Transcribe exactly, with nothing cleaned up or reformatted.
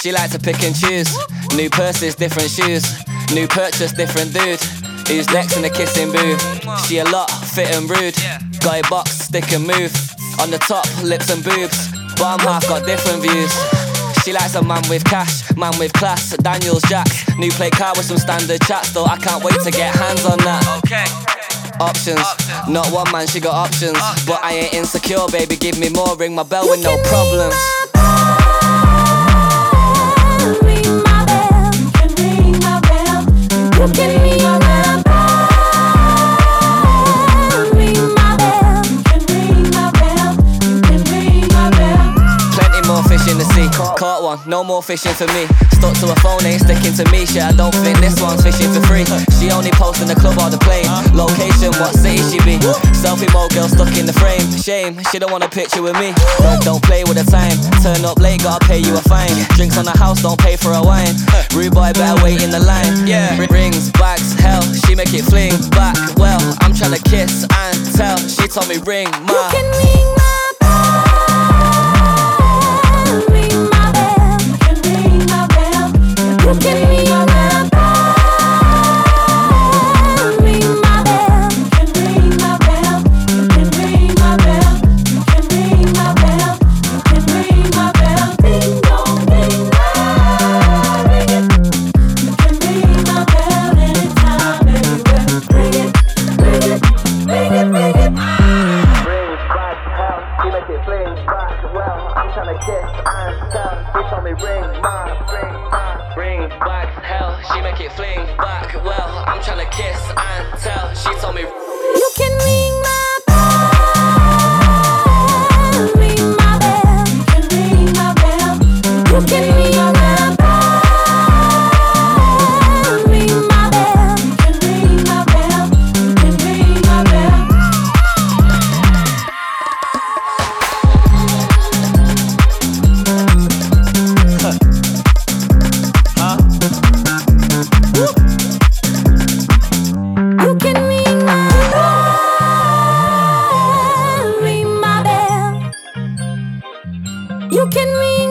She like to pick and choose. New purses, different shoes. New purchase, different dude. Who's next in the kissing booth? She a lot, fit and rude. Got a box, stick and move. On the top, lips and boobs. Bottom half got different views. She likes a man with cash, man with class. Daniels, Jacks, new play car with some standard chats. Though I can't wait to get hands on that. Okay. Options, not one man, she got options. But I ain't insecure, baby, give me more. Ring my bell with no problems. Ring my bell, you can ring my bell. You can ring my bell. Ring my bell, you can ring my bell. You can ring my bell. Plenty more fish in the sea. Caught one, no more fishing for me. Stuck to a phone, ain't sticking to me. Shit, I don't think this one's fishing for free. She only posts in the club or the plane. Location, what city she be? Selfie mode girl stuck in the frame. Shame, she don't want a picture with me. Don't, don't play with the time. Turn up late, gotta pay you a fine. Drinks on the house, don't pay for a wine. Rude boy, better wait in the line. Yeah, rings, bags, hell, she make it fling back. Well, I'm tryna kiss and tell. She told me ring my. You can ring my bell. Ring my bell. You can ring my bell. You can ring my bell. Ring my bell. You can ring my bell. You can ring my bell. You can ring my bell. You can ring my bell. Ding dong, ding dong, ring it. You can ring my bell anytime, anywhere. Ring it, ring it, ring it, ring it. Rings back, hell, she make it fling back. Well, I'm tryna kiss and tell. She told me ring my, ring my. Ring back, hell, she make it fling back. Well, I'm tryna kiss and tell. She told me. You can ring my bell. Ring my bell. You can ring my bell. You can ring my bell. Ring my bell. You can ring my bell. You can ring my bell. You can ring my bell. Ring my bell. You can ring